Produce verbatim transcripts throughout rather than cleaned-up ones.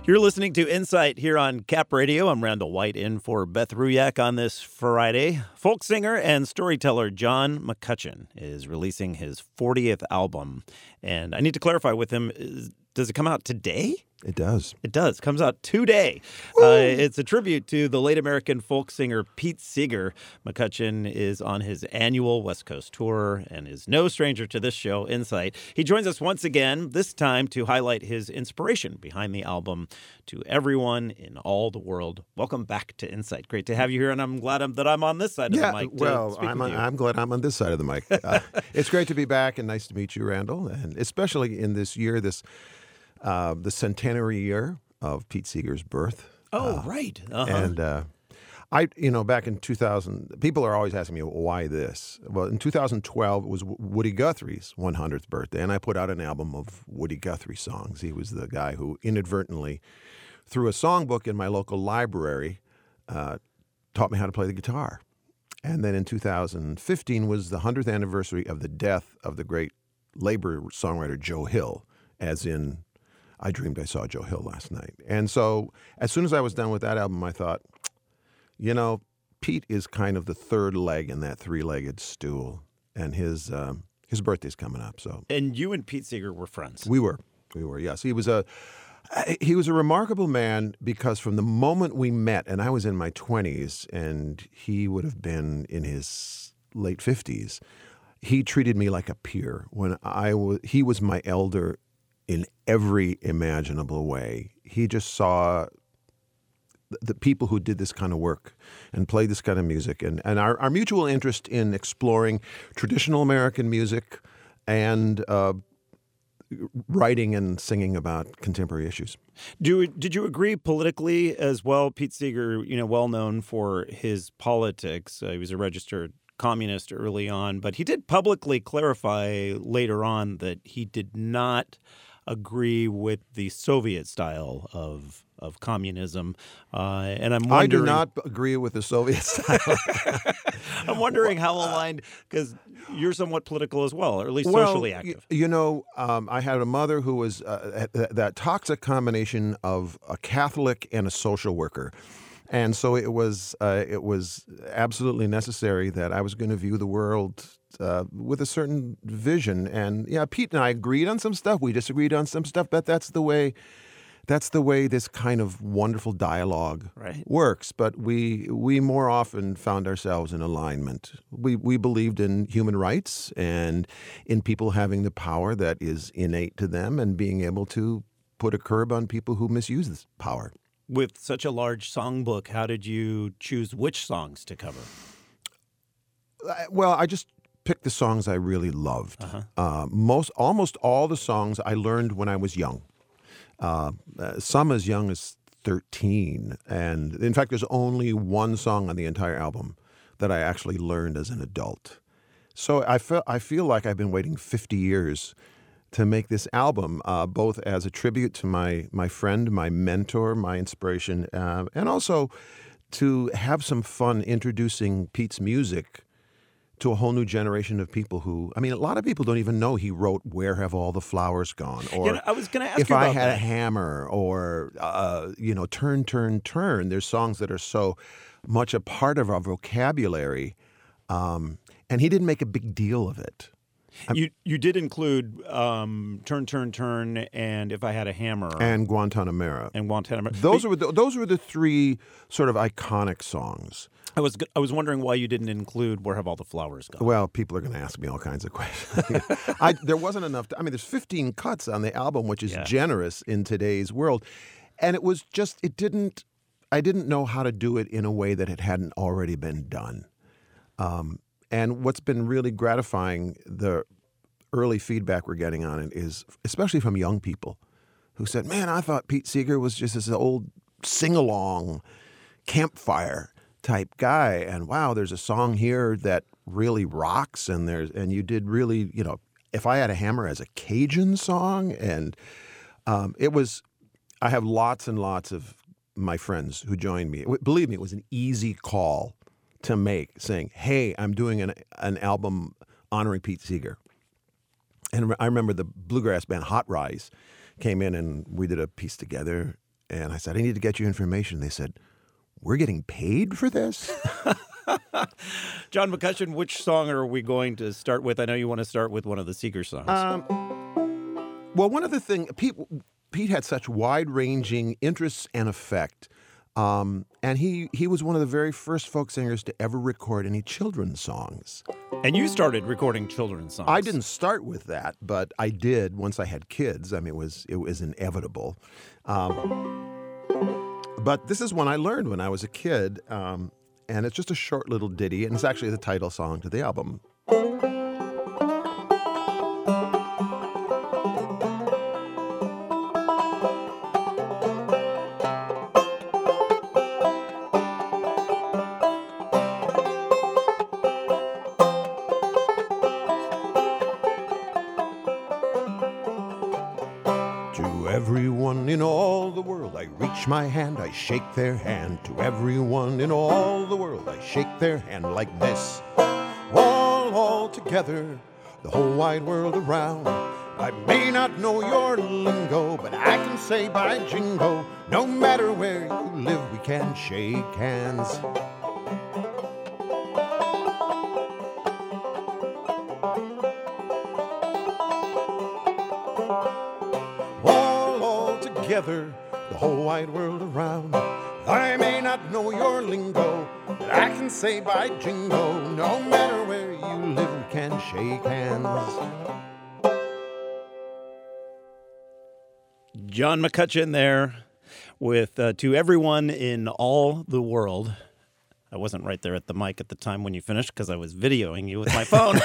You're listening to Insight here on Cap Radio. I'm Randall White in for Beth Ruyak on this Friday. Folk singer and storyteller John McCutcheon is releasing his fortieth album. And I need to clarify with him, is, does it come out today? It does. It does. Comes out today. Uh, it's a tribute to the late American folk singer Pete Seeger. McCutcheon is on his annual West Coast tour and is no stranger to this show, Insight. He joins us once again, this time to highlight his inspiration behind the album to everyone in all the world. Welcome back to Insight. Great to have you here, and I'm glad I'm, that I'm on this side yeah, of the mic. Well, to speak I'm, with you. I'm glad I'm on this side of the mic. Uh, it's great to be back, and nice to meet you, Randall, and especially in this year, this uh, the centenary year of Pete Seeger's birth. Oh, uh, right. Uh-huh. And uh, I, you know, back in two thousand, people are always asking me, why this? Well, in two thousand twelve, it was Woody Guthrie's one hundredth birthday, and I put out an album of Woody Guthrie songs. He was the guy who inadvertently, through a songbook in my local library, uh, taught me how to play the guitar. And then in two thousand fifteen was the one hundredth anniversary of the death of the great labor songwriter Joe Hill, as in I Dreamed I Saw Joe Hill last night. And so as soon as I was done with that album, I thought, you know, Pete is kind of the third leg in that three-legged stool, and his um, his birthday's coming up. So, and you and Pete Seeger were friends. We were, we were. Yes, he was a he was a remarkable man because from the moment we met, and I was in my twenties, and he would have been in his late fifties. He treated me like a peer. When I was, he was my elder in every imaginable way. He just saw the people who did this kind of work and played this kind of music, and, and our, our mutual interest in exploring traditional American music and uh, writing and singing about contemporary issues. Do did you agree politically as well? Pete Seeger, you know, well known for his politics. Uh, he was a registered communist early on, but he did publicly clarify later on that he did not agree with the Soviet style of of communism, uh, and I'm wondering. I do not agree with the Soviet style. I'm wondering how aligned, because you're somewhat political as well, or at least well, socially active. You, you know, um, I had a mother who was uh, that, that toxic combination of a Catholic and a social worker. And so it was uh, it was absolutely necessary that I was going to view the world uh, with a certain vision. And yeah, Pete and I agreed on some stuff. We disagreed on some stuff, but that's the way that's the way this kind of wonderful dialogue right. works. But we we more often found ourselves in alignment. We we believed in human rights and in people having the power that is innate to them and being able to put a curb on people who misuse this power. With such a large songbook, how did you choose which songs to cover? Well, I just picked the songs I really loved. Uh-huh. Uh, most, almost all the songs I learned when I was young. Uh, uh, some as young as thirteen, and in fact, there's only one song on the entire album that I actually learned as an adult. So I feel I feel like I've been waiting fifty years to make this album, uh, both as a tribute to my my friend, my mentor, my inspiration, uh, and also to have some fun introducing Pete's music to a whole new generation of people who, I mean, a lot of people don't even know he wrote "Where Have All the Flowers Gone" or you know, I was going to ask "If you about I Had that. a Hammer" or uh, you know, "Turn, Turn, Turn." There's songs that are so much a part of our vocabulary, um, and he didn't make a big deal of it. You you did include um, "Turn, Turn, Turn" and "If I Had a Hammer" and Guantanamera. and Guantanamera. Those were the, those were the three sort of iconic songs. I was I was wondering why you didn't include "Where Have All the Flowers Gone." Well, people are going to ask me all kinds of questions. I, there wasn't enough. To, I mean, there's fifteen cuts on the album, which is yeah. generous in today's world, and it was just it didn't. I didn't know how to do it in a way that it hadn't already been done. Um, And what's been really gratifying, the early feedback we're getting on it is, especially from young people who said, man, I thought Pete Seeger was just this old sing-along campfire type guy. And wow, there's a song here that really rocks. And there's and you did really, you know, If I Had a Hammer as a Cajun song. And um, it was, I have lots and lots of my friends who joined me. Believe me, it was an easy call to make, saying, hey, I'm doing an, an album honoring Pete Seeger. And I remember the bluegrass band Hot Rise came in and we did a piece together. And I said, I need to get you information. They said, we're getting paid for this? John McCutcheon, which song are we going to start with? I know you want to start with one of the Seeger songs. Um, well, one of the things, Pete, Pete had such wide-ranging interests and effect. Um, and he, he was one of the very first folk singers to ever record any children's songs. And you started recording children's songs. I didn't start with that, but I did once I had kids. I mean, it was it was inevitable. Um, but this is one I learned when I was a kid, um, and it's just a short little ditty, and it's actually the title song to the album. To everyone in all the world, I reach my hand, I shake their hand. To everyone in all the world, I shake their hand like this. All, all together, the whole wide world around. I may not know your lingo, but I can say by jingo, no matter where you live, we can shake hands. Together, the whole wide world around. I may not know your lingo, but I can say by jingo, no matter where you live, we can shake hands. John McCutcheon there with uh, To Everyone in All the World. I wasn't right there at the mic at the time when you finished because I was videoing you with my phone,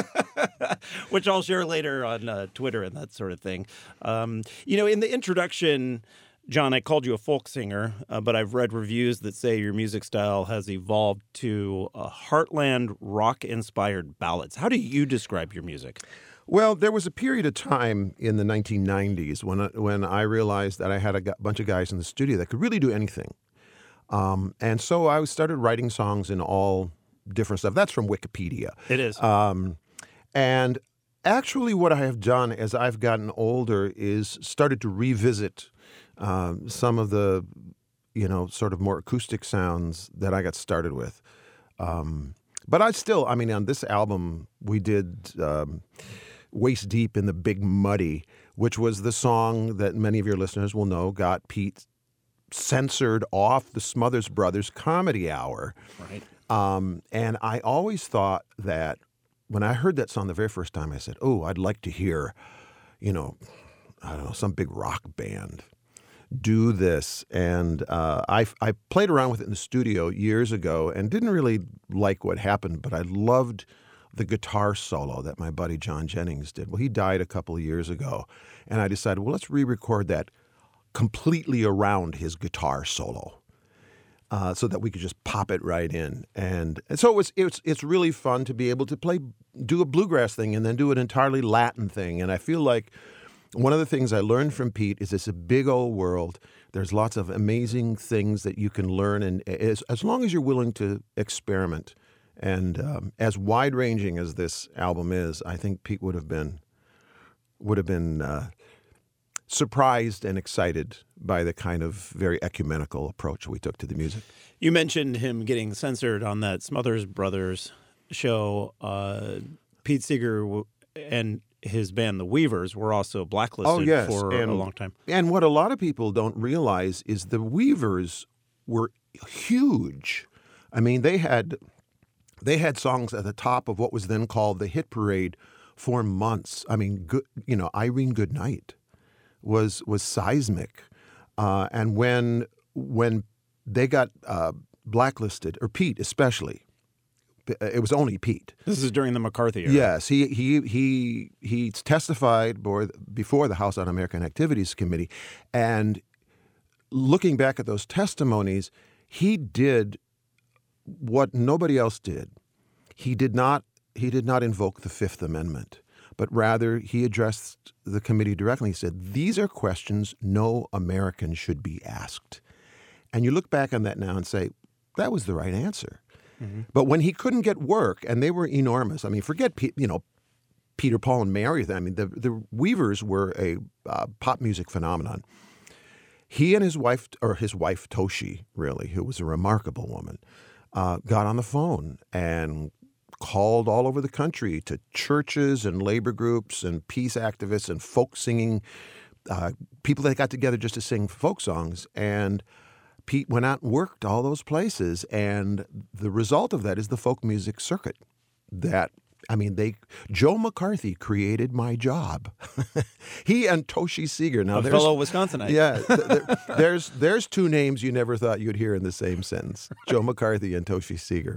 which I'll share later on uh, Twitter and that sort of thing. Um, you know, in the introduction, John, I called you a folk singer, uh, but I've read reviews that say your music style has evolved to uh, heartland rock-inspired ballads. How do you describe your music? Well, there was a period of time in the nineteen nineties when, when I realized that I had a g- bunch of guys in the studio that could really do anything. Um, and so I started writing songs in all different stuff. That's from Wikipedia. It is. Um, and actually what I have done as I've gotten older is started to revisit um, some of the, you know, sort of more acoustic sounds that I got started with. Um, but I still, I mean, on this album, we did um, Waist Deep in the Big Muddy, which was the song that many of your listeners will know got Pete censored off the Smothers Brothers Comedy Hour. Right. Um, and I always thought that when I heard that song the very first time, I said, oh, I'd like to hear, you know, I don't know, some big rock band do this. And uh, I, I played around with it in the studio years ago and didn't really like what happened, but I loved the guitar solo that my buddy John Jennings did. Well, he died a couple of years ago, and I decided, well, let's re-record that completely around his guitar solo, uh, so that we could just pop it right in. And, and so it was, it's it's really fun to be able to play, do a bluegrass thing and then do an entirely Latin thing. And I feel like one of the things I learned from Pete is it's a big old world. There's lots of amazing things that you can learn, and as, as long as you're willing to experiment. And um, as wide-ranging as this album is, I think Pete would have been would have been. Uh, surprised and excited by the kind of very ecumenical approach we took to the music. You mentioned him getting censored on that Smothers Brothers show. Uh, Pete Seeger w- and his band, The Weavers, were also blacklisted oh, yes. for and, a long time. And what a lot of people don't realize is the Weavers were huge. I mean, they had they had songs at the top of what was then called the hit parade for months. I mean, good, you know, Irene Goodnight was was seismic, uh, and when when they got uh, blacklisted, or Pete especially, it was only Pete. This is during the McCarthy era. Yes, he he he he testified before the House Un-American Activities Committee, and looking back at those testimonies, he did what nobody else did. He did not he did not invoke the Fifth Amendment, but rather he addressed the committee directly. He said, these are questions no American should be asked. And you look back on that now and say, that was the right answer. Mm-hmm. But when he couldn't get work, and they were enormous, I mean, forget, you know, Peter, Paul, and Mary. I mean, the, the Weavers were a uh, pop music phenomenon. he and his wife, or his wife Toshi, really, who was a remarkable woman, uh, got on the phone and called all over the country to churches and labor groups and peace activists and folk singing, uh, people that got together just to sing folk songs. And Pete went out and worked all those places. And the result of that is the folk music circuit that, I mean, they Joe McCarthy created my job. He and Toshi Seeger. Now, a fellow Wisconsinite. Yeah, there, there's there's two names you never thought you'd hear in the same sentence: Joe McCarthy and Toshi Seeger.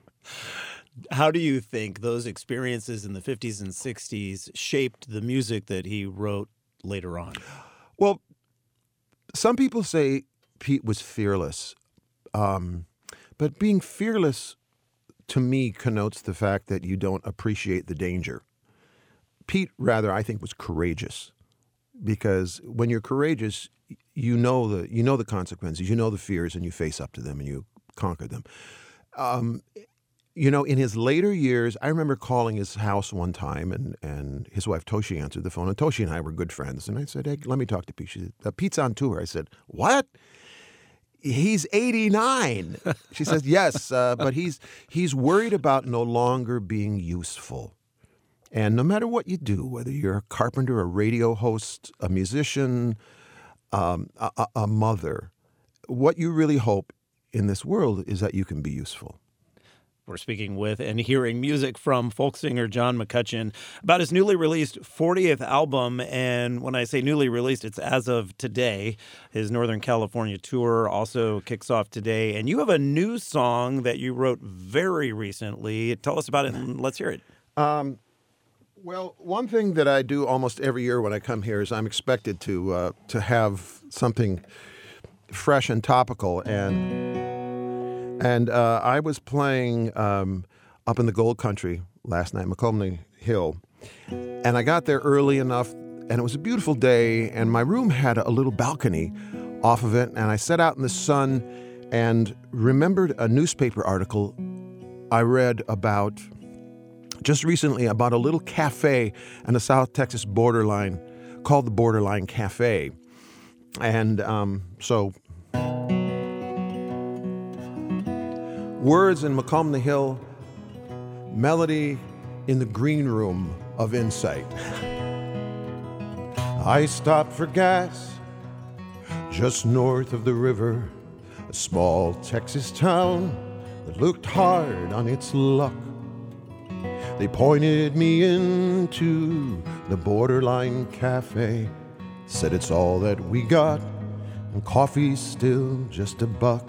How do you think those experiences in the fifties and sixties shaped the music that he wrote later on? Well, some people say Pete was fearless, um, but being fearless to me connotes the fact that you don't appreciate the danger. Pete, rather, I think, was courageous, because when you're courageous, you know the you know the consequences, you know the fears, and you face up to them and you conquer them. Um, you know, in his later years, I remember calling his house one time, and, and his wife Toshi answered the phone, and Toshi and I were good friends. And I said, "Hey, let me talk to Pete." She said, uh, "Pete's on tour." I said, "What? He's eighty-nine." She says, "Yes, uh, but he's he's worried about no longer being useful. And no matter what you do, whether you're a carpenter, a radio host, a musician, um, a, a mother, what you really hope in this world is that you can be useful." We're speaking with and hearing music from folk singer John McCutcheon about his newly released fortieth album. And when I say newly released, it's as of today. His Northern California tour also kicks off today. And you have a new song that you wrote very recently. Tell us about it and let's hear it. Um, well, one thing that I do almost every year when I come here is I'm expected to uh, to have something fresh and topical. And... And uh, I was playing um, up in the Gold Country last night, McComney Hill, and I got there early enough, and it was a beautiful day, and my room had a little balcony off of it, and I sat out in the sun and remembered a newspaper article I read about just recently about a little cafe on the South Texas borderline called the Borderline Cafe. And um, so... words in McComney Hill, melody in the green room of insight. I stopped for gas just north of the river, a small Texas town that looked hard on its luck. They pointed me into the Borderline Cafe, said it's all that we got, and coffee's still just a buck.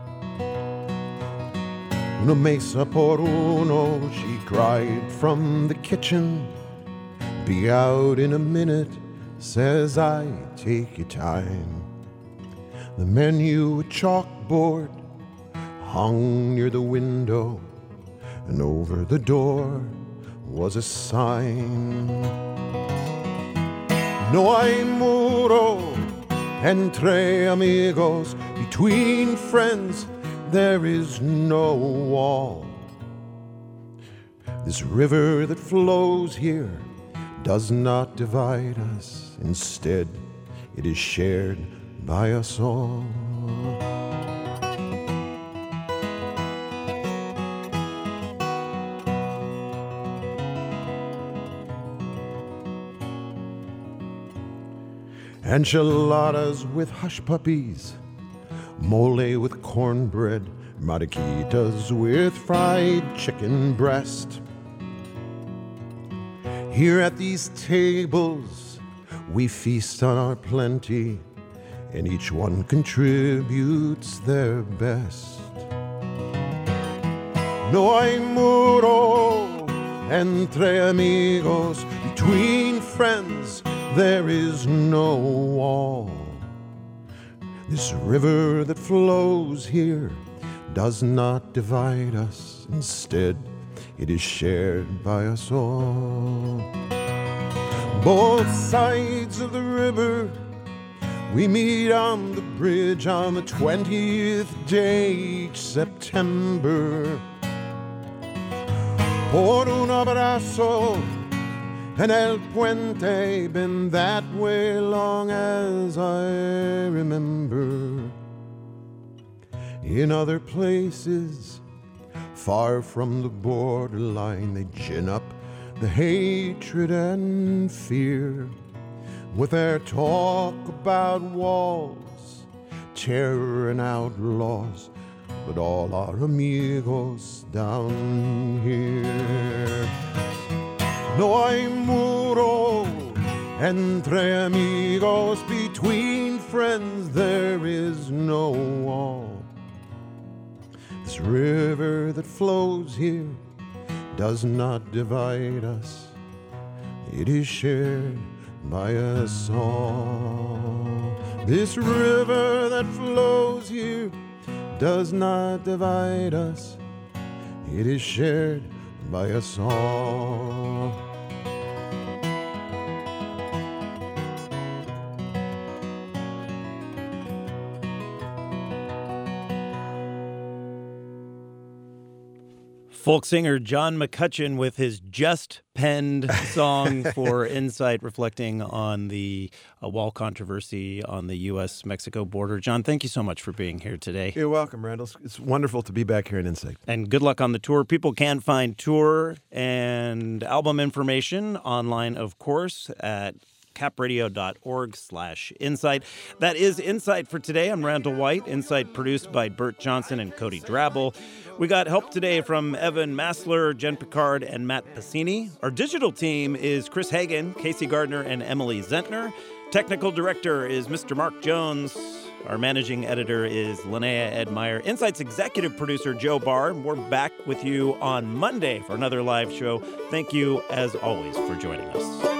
Una mesa por uno, she cried from the kitchen. Be out in a minute, says I, take your time. The menu, a chalkboard, hung near the window, and over the door was a sign. No hay muro entre amigos, between friends there is no wall. This river that flows here does not divide us. Instead, it is shared by us all. Enchiladas with hush puppies, mole with cornbread, mariquitas with fried chicken breast. Here at these tables, we feast on our plenty, and each one contributes their best. No hay muro entre amigos, between friends there is no wall. This river that flows here does not divide us. Instead, it is shared by us all. Both sides of the river, we meet on the bridge on the twentieth day each September. Por un abrazo and El Puente been that way long as I remember. In other places, far from the borderline, they gin up the hatred and fear with their talk about walls, terror and outlaws, but all our amigos down here. No hay muro entre amigos, between friends there is no wall. This river that flows here does not divide us, it is shared by us all. This river that flows here does not divide us, it is shared by us all. Folk singer John McCutcheon with his just penned song for Insight, reflecting on the uh, wall controversy on the U S Mexico border. John, thank you so much for being here today. You're welcome, Randall. It's wonderful to be back here in Insight. And good luck on the tour. People can find tour and album information online, of course, at capradio.org slash insight. That is Insight for today. I'm Randall White. Insight produced by Bert Johnson and Cody Drabble. We got help today from Evan Massler, Jen Picard, and Matt Pacini. Our digital team is Chris Hagan, Casey Gardner, and Emily Zentner. Technical director is Mister Mark Jones. Our managing editor is Linnea Edmeyer. Insight's executive producer, Joe Barr. We're back with you on Monday for another live show. Thank you, as always, for joining us.